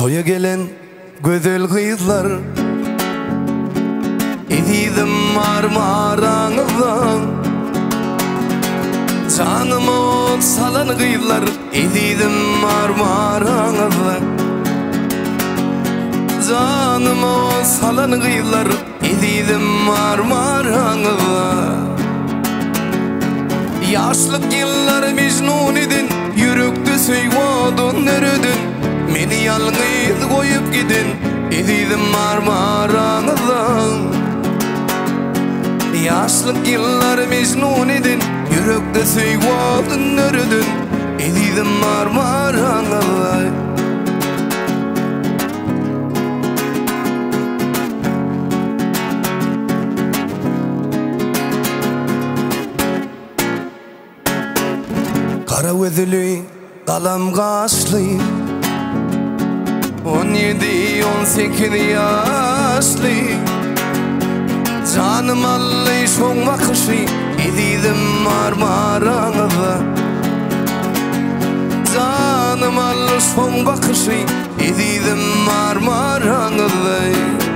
Toya gelen güzel kızlar edidim marmarağından. Canıma ot salan kızlar edidim marmarağından. Canıma ot salan kızlar edidim marmarağından. Yaşlık yıllar mecnun edin, yürekte seyvadın neredin? Meni yalnız koyup gidin, edidim marmarağından. Yaşlık yıllar mecnun edin, yürekte seyvadın neredin? Edidim marmarağından. Kara gözlü, kalam kaşlı, 17-18 yaşlı. Canım allı şoň bakışı edidim marmarağından. Canım allı şoň bakışı edidim marmarağından.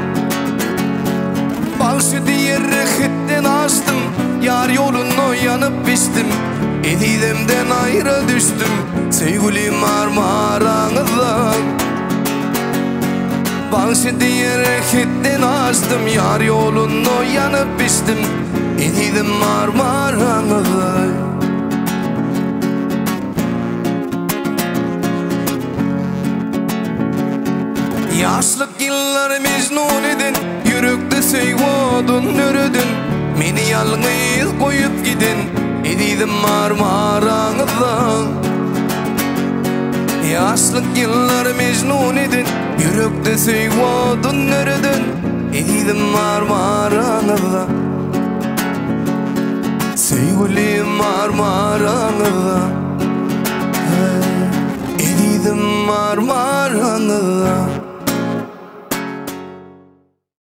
Bağışı diyer hitten açtım, yar yolunu yanıp biçtim. Edidimden ayrı düştüm, sevgilim marmarağından. Bağışı diyer hitten açtım, yar yolunu yanıp biçtim. Edidim marmarağından. Yaşlık yıllar mecnun edin, yürekte seyvadın neredin? Meni yalnız koyup gidin, edidim marmarağından. Yaşlık yıllar mecnun edin, yürekte seyvadın neredin? Edidim marmarağından. Sevgilim marmarağından. Edidim marmarağından.